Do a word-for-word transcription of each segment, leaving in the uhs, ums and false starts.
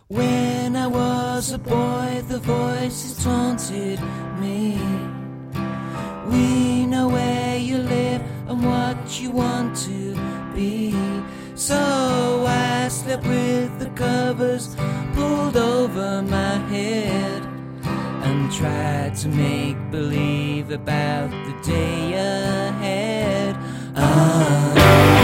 When I was a boy, the voices taunted me. We know where you live and what you want to be. So I slept with the covers pulled over my head and tried to make believe about the day ahead. Ah.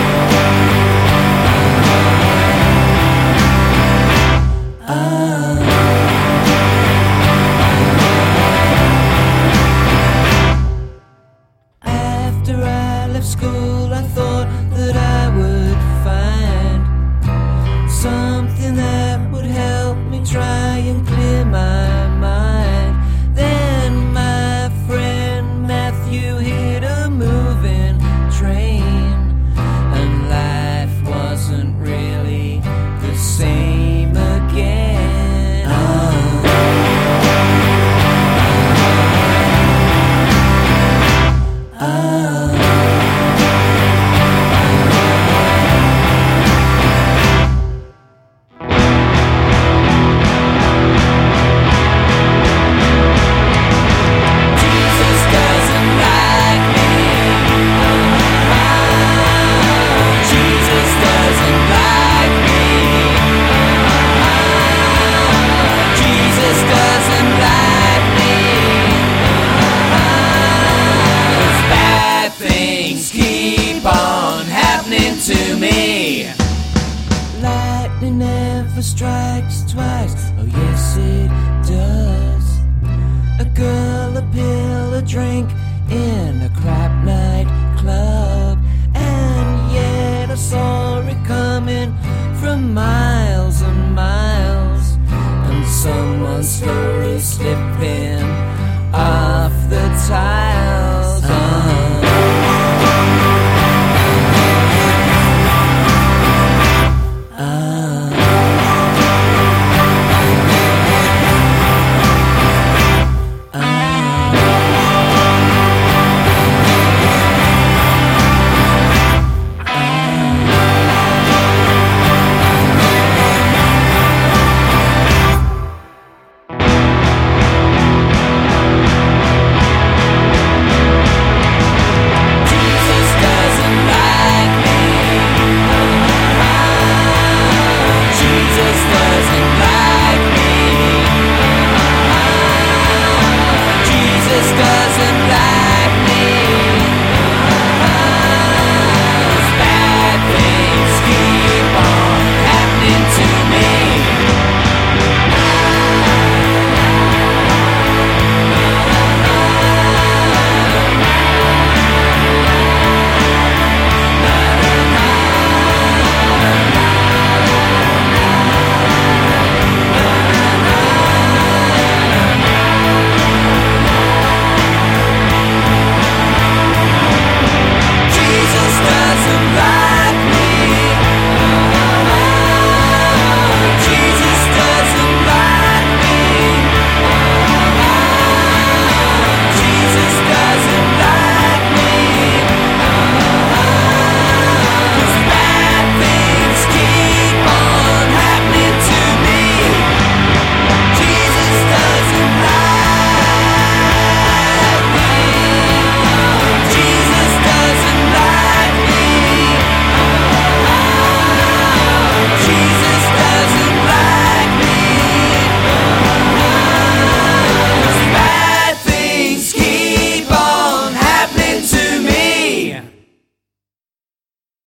After I left school, I thought that I would find something that would help me try and clear my mind. Then my friend Matthew hit a moving train, and life wasn't really the same again. Oh. Oh. To me, lightning never strikes twice. Oh yes it does. A girl, a pill, a drink in a crap night club, and yet I saw it coming from miles and miles, and someone slowly slipping